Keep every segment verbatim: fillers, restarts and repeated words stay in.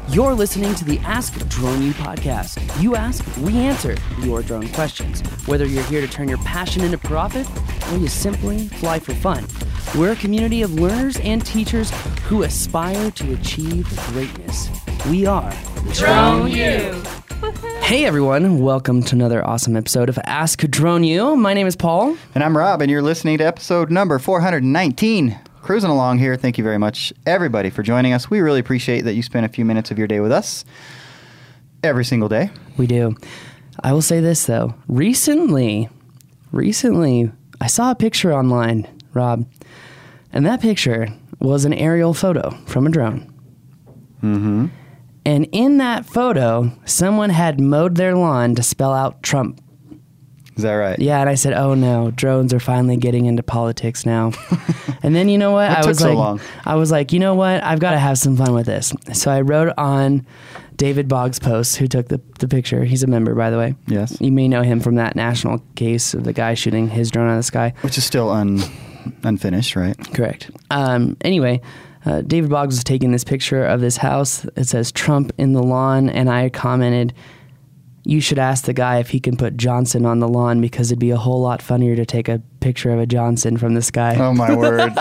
You're listening to the Ask Drone U podcast. You ask, we answer your drone questions. Whether you're here to turn your passion into profit or you simply fly for fun, we're a community of learners and teachers who aspire to achieve greatness. We are Drone U. Hey everyone, welcome to another awesome episode of Ask Drone U. My name is Paul. And I'm Rob, and you're listening to episode number four hundred nineteen. Cruising along here. Thank you very much, everybody, for joining us. We really appreciate that you spend a few minutes of your day with us every single day. We do. I will say this, though. Recently, recently, I saw a picture online, Rob, and that picture was an aerial photo from a drone. Mm-hmm. And in that photo, someone had mowed their lawn to spell out Trump. Is that right? Yeah, and I said, "Oh no, drones are finally getting into politics now." And then you know what? What I took was so like, long? I was like, you know what? I've got to have some fun with this. So I wrote on David Boggs' post, who took the the picture. He's a member, by the way. Yes. You may know him from that national case of the guy shooting his drone out of the sky. Which is still un, unfinished, right? Correct. Um, anyway, uh, David Boggs was taking this picture of this house. It says Trump in the lawn, and I commented, "You should ask the guy if he can put Johnson on the lawn because it'd be a whole lot funnier to take a picture of a Johnson from the sky." Oh, my word.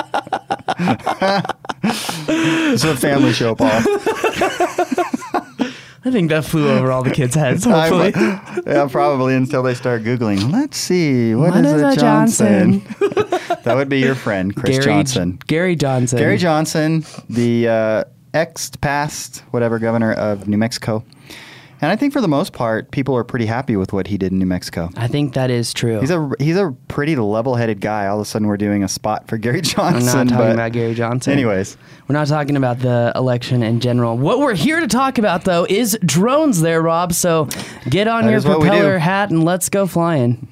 It's a family show, Paul. I think that flew over all the kids' heads, hopefully. I'm, yeah, probably until they start Googling. Let's see. What, What is, is a a Johnson? Johnson? That would be your friend, Chris Gary, Johnson. Gary Johnson. Gary Johnson, the uh, ex-past, whatever, governor of New Mexico. And I think for the most part, people are pretty happy with what he did in New Mexico. I think that is true. He's a he's a pretty level-headed guy. All of a sudden, we're doing a spot for Gary Johnson. We're not talking but about Gary Johnson. Anyways. We're not talking about the election in general. What we're here to talk about, though, is drones there, Rob. So get on That your is what we propeller do. hat and let's go flying.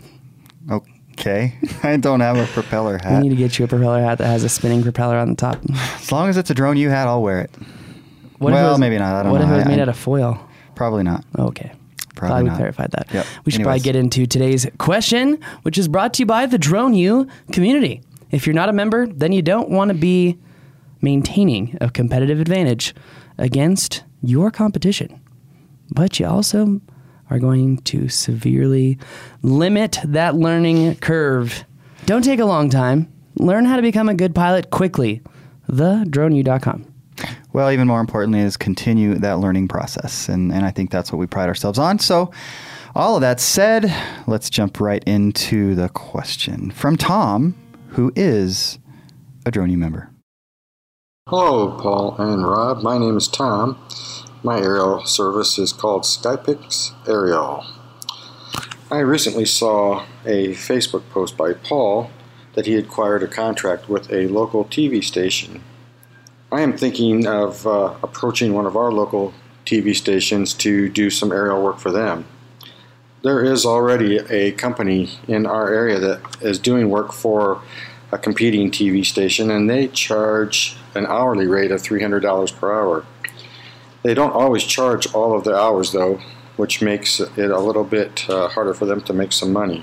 Okay. I don't have a propeller We hat. need to get you a propeller hat that has a spinning propeller on the top. As long as it's a Drone U hat, I'll wear it. What if Well, it was- maybe not. I don't what know. if it was I- made I- out of foil? Probably not. Okay. Probably Glad we not. clarified that. Yep. We should Anyways. probably get into today's question, which is brought to you by the Drone U community. If you're not a member, then you don't want to be maintaining a competitive advantage against your competition. But you also are going to severely limit that learning curve. Don't take a long time. Learn how to become a good pilot quickly. the drone u dot com. Well, even more importantly is continue that learning process. And, and I think that's what we pride ourselves on. So all of that said, let's jump right into the question from Tom, who is a Drone U member. Hello, Paul and Rob. My name is Tom. My aerial service is called Skypix Aerial. I recently saw a Facebook post by Paul that he acquired a contract with a local T V station. I am thinking of uh, approaching one of our local T V stations to do some aerial work for them. There is already a company in our area that is doing work for a competing T V station, and they charge an hourly rate of three hundred dollars per hour. They don't always charge all of the hours, though, which makes it a little bit uh, harder for them to make some money.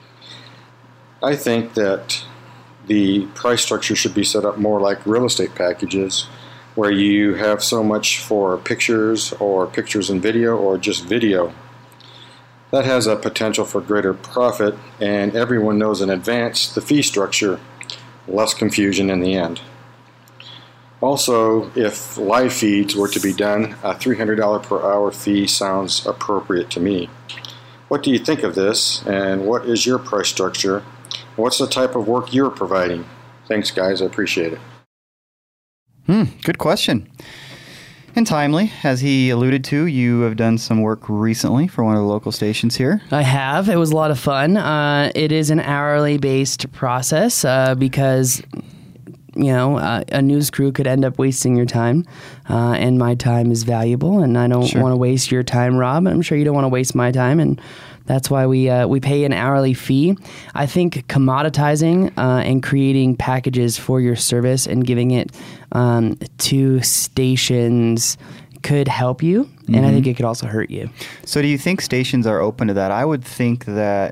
I think that the price structure should be set up more like real estate packages, where you have so much for pictures or pictures and video or just video. That has a potential for greater profit, and everyone knows in advance the fee structure, less confusion in the end. Also, if live feeds were to be done, a three hundred dollars per hour fee sounds appropriate to me. What do you think of this, and what is your price structure? What's the type of work you're providing? Thanks, guys. I appreciate it. Hmm, good question. And timely, as he alluded to, you have done some work recently for one of the local stations here. I have. It was a lot of fun. Uh, it is an hourly based process uh, because, you know, uh, a news crew could end up wasting your time, uh, and my time is valuable, and I don't Sure. want to waste your time, Rob. I'm sure you don't want to waste my time, and that's why we uh, we pay an hourly fee. I think commoditizing uh, and creating packages for your service and giving it um, to stations could help you, and I think it could also hurt you. So do you think stations are open to that? I would think that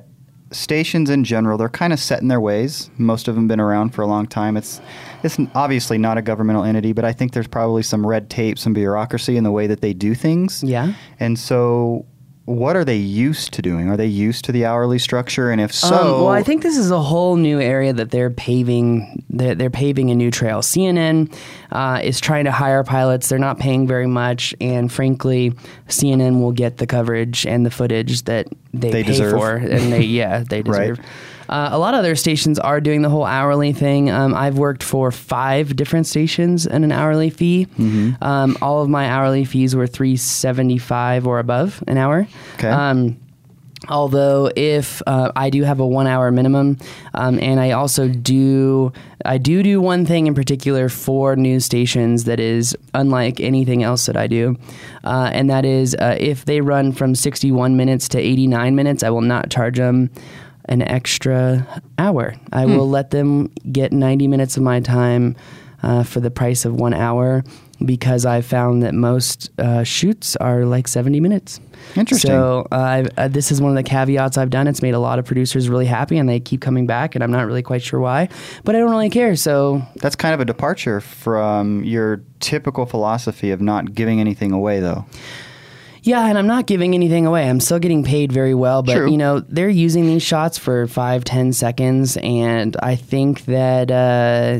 stations in general, they're kind of set in their ways. Most of them been around for a long time. It's it's obviously not a governmental entity, but I think there's probably some red tape, some bureaucracy in the way that they do things. Yeah. And so what are they used to doing? Are they used to the hourly structure? And if so... Um, well, I think this is a whole new area that they're paving. They're, they're paving a new trail. C N N uh, is trying to hire pilots. They're not paying very much. And frankly, C N N will get the coverage and the footage that they, They pay deserve. for. And they, yeah, they deserve. Right. Uh, a lot of other stations are doing the whole hourly thing. Um, I've worked for five different stations and an hourly fee. Mm-hmm. Um, all of my hourly fees were three seventy-five or above an hour. Okay. Um, although if uh, I do have a one hour minimum, um, and I also do, I do do one thing in particular for news stations that is unlike anything else that I do, uh, and that is uh, if they run from sixty-one minutes to eighty-nine minutes, I will not charge them an extra hour. I Hmm. will let them get ninety minutes of my time uh, for the price of one hour because I found that most uh, shoots are like seventy minutes. Interesting. So uh, I've, uh, this is one of the caveats I've done. It's made a lot of producers really happy and they keep coming back and I'm not really quite sure why, but I don't really care. So That's kind of a departure from your typical philosophy of not giving anything away, though. yeah, and I'm not giving anything away. I'm still getting paid very well, but True. you know, they're using these shots for five, ten seconds, and I think that uh,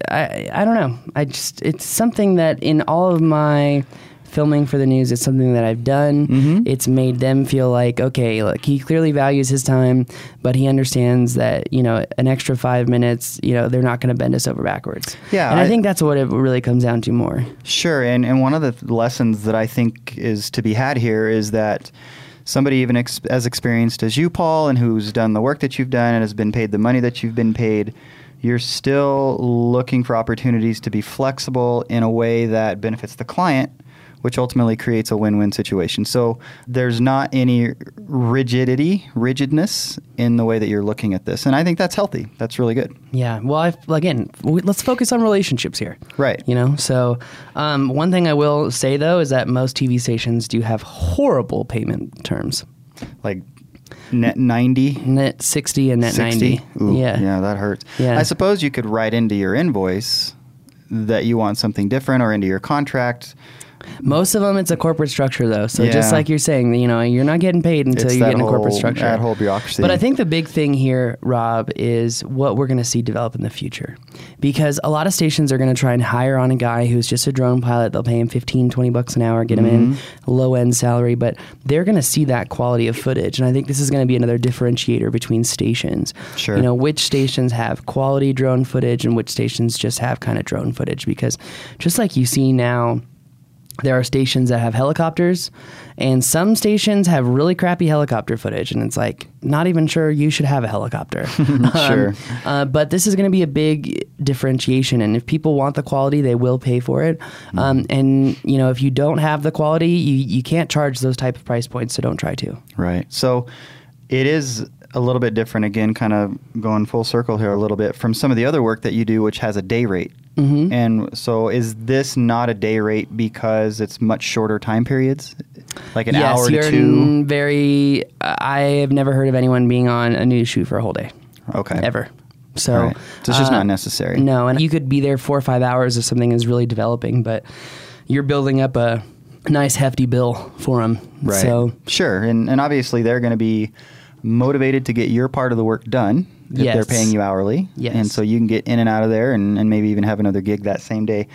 I I don't know. I just it's something that in all of my filming for the news, it's something that I've done. Mm-hmm. It's made them feel like, okay, look, he clearly values his time, but he understands that, you know, an extra five minutes, you know, they're not going to bend us over backwards. Yeah, And I, I- think that's what it really comes down to more. Sure, and, and one of the lessons that I think is to be had here is that somebody even ex- as experienced as you, Paul, and who's done the work that you've done and has been paid the money that you've been paid, you're still looking for opportunities to be flexible in a way that benefits the client, which ultimately creates a win-win situation. So there's not any rigidity, rigidness in the way that you're looking at this. And I think that's healthy. That's really good. Yeah. Well, I, again, we, let's focus on relationships here. Right. You know, so um, one thing I will say, though, is that most T V stations do have horrible payment terms. Like net ninety, Net sixty and net sixty. ninety. Ooh, yeah. yeah, that hurts. Yeah. I suppose you could write into your invoice that you want something different or into your contract. Most of them, it's a corporate structure, though. So just Yeah. like you're saying, you know, you're not getting paid until It's you that get in a corporate whole- structure. that whole bureaucracy. But I think the big thing here, Rob, is what we're going to see develop in the future. Because a lot of stations are going to try and hire on a guy who's just a drone pilot. They'll pay him fifteen, twenty bucks an hour, get him in, low-end salary. But they're going to see that quality of footage. And I think this is going to be another differentiator between stations. Sure. You know, which stations have quality drone footage and which stations just have kind of drone footage. Because just like you see now, there are stations that have helicopters, and some stations have really crappy helicopter footage, and it's like, not even sure you should have a helicopter. Sure. Um, uh, but this is going to be a big differentiation, and if people want the quality, they will pay for it. Um, and, you know, if you don't have the quality, you, you can't charge those type of price points, so don't try to. Right. So it is a little bit different, again, kind of going full circle here a little bit from some of the other work that you do, which has a day rate. Mm-hmm. And so is this not a day rate because it's much shorter time periods? Like an yes, hour you're to two? n- very, I have never heard of anyone being on a news shoot for a whole day. Okay. Ever. So, All right. So it's just uh, not necessary. No, and you could be there four or five hours if something is really developing, but you're building up a nice hefty bill for them. Right. So Sure. And, and obviously they're going to be motivated to get your part of the work done if Yes. they're paying you hourly. Yes. And so you can get in and out of there and, and maybe even have another gig that same day.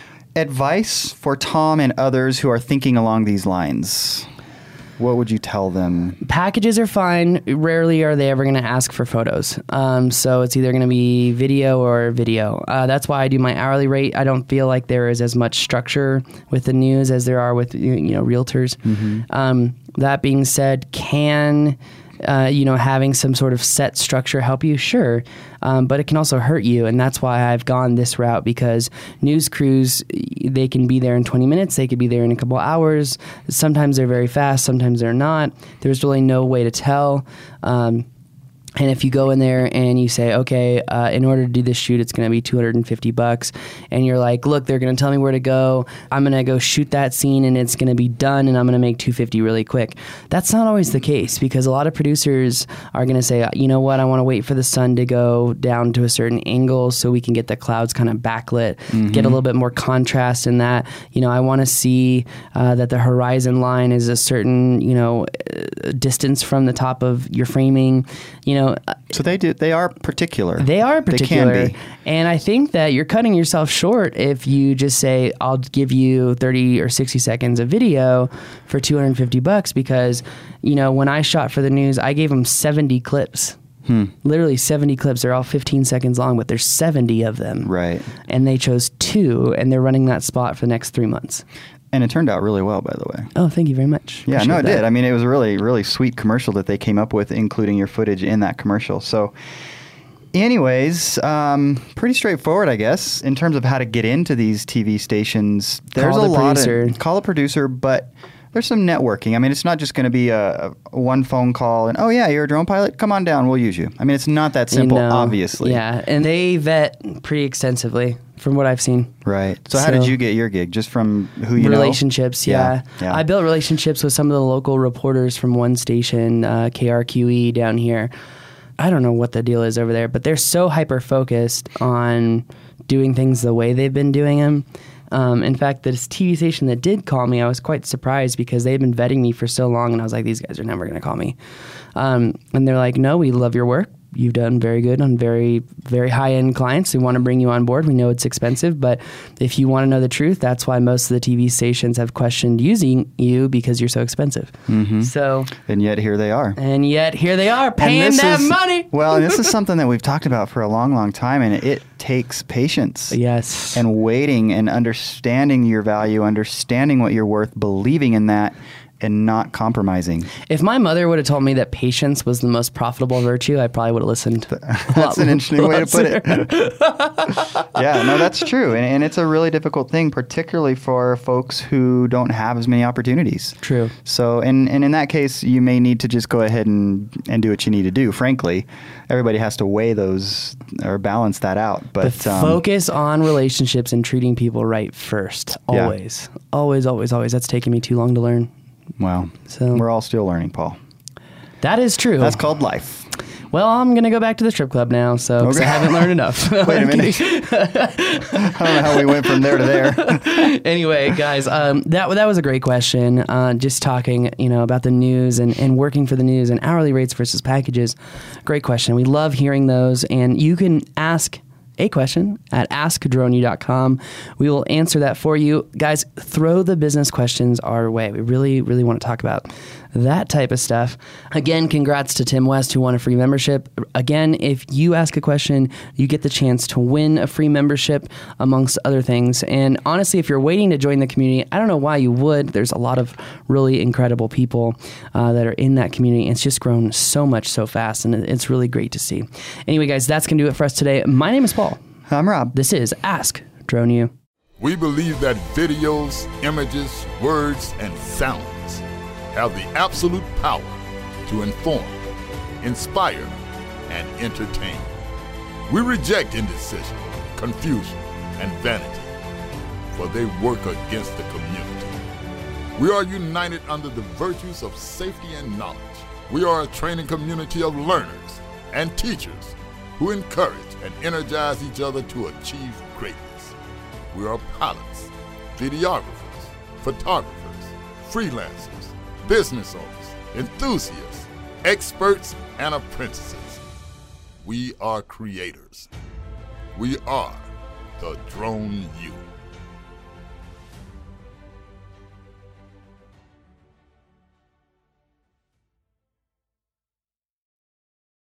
Advice for Tom and others who are thinking along these lines. What would you tell them? packages are fine. Rarely are they ever going to ask for photos. Um, so it's either going to be video or video. Uh, that's why I do my hourly rate. I don't feel like there is as much structure with the news as there are with you you know realtors. Um, that being said, can uh, you know having some sort of set structure help you? Sure, um, but it can also hurt you, and that's why I've gone this route because news crews they can be there in twenty minutes. They could be there in a couple hours. Sometimes they're very fast. Sometimes they're not. There's really no way to tell. Um, And if you go in there and you say, okay, uh, in order to do this shoot, it's going to be two hundred fifty bucks. And you're like, look, they're going to tell me where to go. I'm going to go shoot that scene and it's going to be done and I'm going to make two hundred fifty really quick. That's not always the case, because a lot of producers are going to say, you know what, I want to wait for the sun to go down to a certain angle so we can get the clouds kind of backlit, mm-hmm. get a little bit more contrast in that. You know, I want to see uh, that the horizon line is a certain, you know, uh, distance from the top of your framing. You know, so they do. They are particular. They are particular. They can be. And I think that you're cutting yourself short if you just say, I'll give you thirty or sixty seconds of video for two hundred fifty bucks, because, you know, when I shot for the news, I gave them seventy clips. Hmm. Literally seventy clips. They're all fifteen seconds long, but there's seventy of them. Right. And they chose two, and they're running that spot for the next three months. And it turned out really well, by the way. Oh, thank you very much. Yeah, Appreciate no, it that. did. I mean, it was a really, really sweet commercial that they came up with, including your footage in that commercial. So anyways, um, pretty straightforward, I guess, in terms of how to get into these T V stations. There's Call a the lot producer. of call a producer, but there's some networking. I mean, it's not just going to be a, a one phone call and, oh yeah, you're a drone pilot, come on down, we'll use you. I mean, it's not that simple, You know, obviously. Yeah, and they vet pretty extensively from what I've seen. Right. So, how So- did you get your gig? Just from who you relationships, know? yeah. yeah. I built relationships with some of the local reporters from one station, uh, K R Q E down here. I don't know what the deal is over there, but they're so hyper focused on doing things the way they've been doing them. Um, in fact, this T V station that did call me, I was quite surprised because they've been vetting me for so long, and I was like, these guys are never going to call me. Um, and they're like, no, we love your work. You've done very good on very, very high-end clients. We want to bring you on board. We know it's expensive, but if you want to know the truth, that's why most of the T V stations have questioned using you, because you're so expensive. Mm-hmm. So, and yet here they are. and yet here they are And paying this that is- money. Well, and this is something that we've talked about for a long, long time, and it takes patience. Yes. And waiting and understanding your value, understanding what you're worth, believing in that, and not compromising. If my mother would have told me that patience was the most profitable virtue, I probably would have listened. That's an interesting way to put it. Yeah, no, that's true. And, and it's a really difficult thing, particularly for folks who don't have as many opportunities. True. So, and, and in that case, you may need to just go ahead and, and do what you need to do. Frankly, everybody has to weigh those or balance that out. But, But um, focus on relationships and treating people right first. Yeah. Always. Always, always, always. That's taken me too long to learn. well, So- we're all still learning, Paul. That is true. That's called life. Well, I'm going to go back to the strip club now, so 'cause Okay. I haven't learned enough. Wait a minute. I don't know how we went from there to there. Anyway, guys, um, that that was a great question. Uh, just talking, you know, about the news and, and working for the news and hourly rates versus packages. Great question. We love hearing those, and you can ask a question at ask drone u dot com. We will answer that for you. Guys, throw the business questions our way. We really, really want to talk about that type of stuff. Again, congrats to Tim West, who won a free membership. Again, if you ask a question, you get the chance to win a free membership, amongst other things. And honestly, if you're waiting to join the community, I don't know why you would. There's a lot of really incredible people uh, that are in that community. It's just grown so much so fast, and it's really great to see. Anyway, guys, that's going to do it for us today. My name is Paul. I'm Rob. This is Ask Drone U. We believe that videos, images, words, and sounds have the absolute power to inform, inspire, and entertain. We reject indecision, confusion, and vanity, for they work against the community. We are united under the virtues of safety and knowledge. We are a training community of learners and teachers who encourage and energize each other to achieve greatness. We are pilots, videographers, photographers, freelancers, business owners, enthusiasts, experts, and apprentices. We are creators. We are the Drone U.